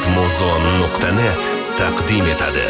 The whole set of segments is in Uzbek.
Muzon.net taqdim etadi.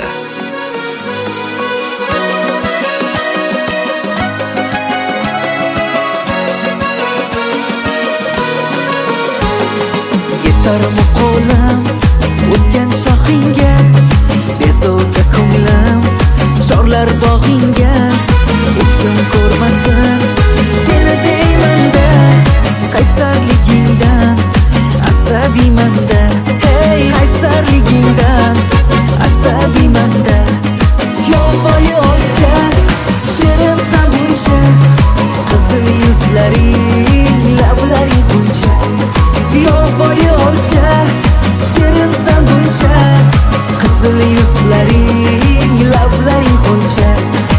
Yetarmi qo'lim o'sgan shoxingga, bezovta ko'nglim chorlar bog'ingga. Hech kim ko'rmasin seni deymanda, qaysarligingdan asabiymanda. Hey, qaysarligingdan asabiymanda. Yovvoyi olcha, shirinsan buncha, qizil yuzlaring, lablaring buncha. Yovvoyi olcha, shirinsan buncha, qizil yuzlaring, lablaring buncha.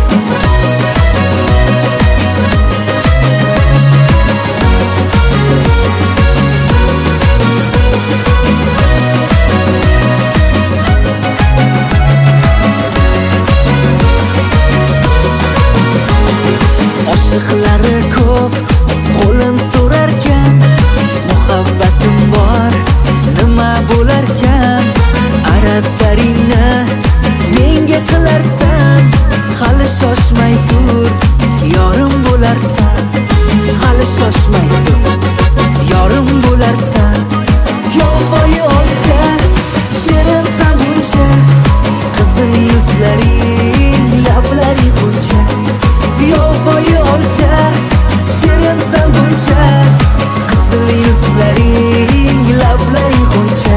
Oshiqlari ko'p qo'lim so'rarkan, muhabbatim bor nima bo'larkan? Arazlaringni menga qilarsan, hali shoshmay tur, yorim bo'larsan. Hali shoshmay tur, yorim bo'larsan. Yovvoyi olcha, shirinsan buncha, qizil yuzlaring, lablaring buncha. Yovvoyi olcha, shirinsan buncha, qizil yuzlaring, lablaring buncha.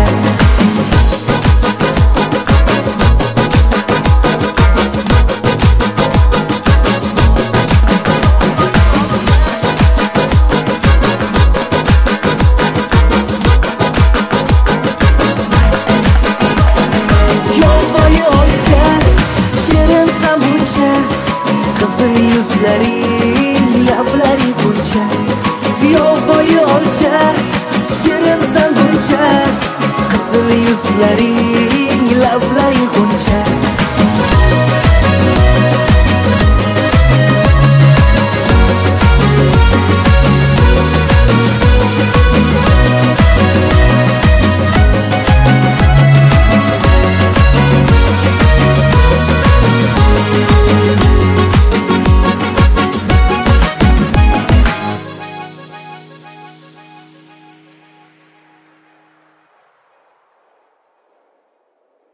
Yovvoyi olcha, shirinsan buncha, qizil yuzlaring, lablaring buncha. Yovvoyi olcha, shirinsan buncha, qizil yuzlaring, lablaring buncha.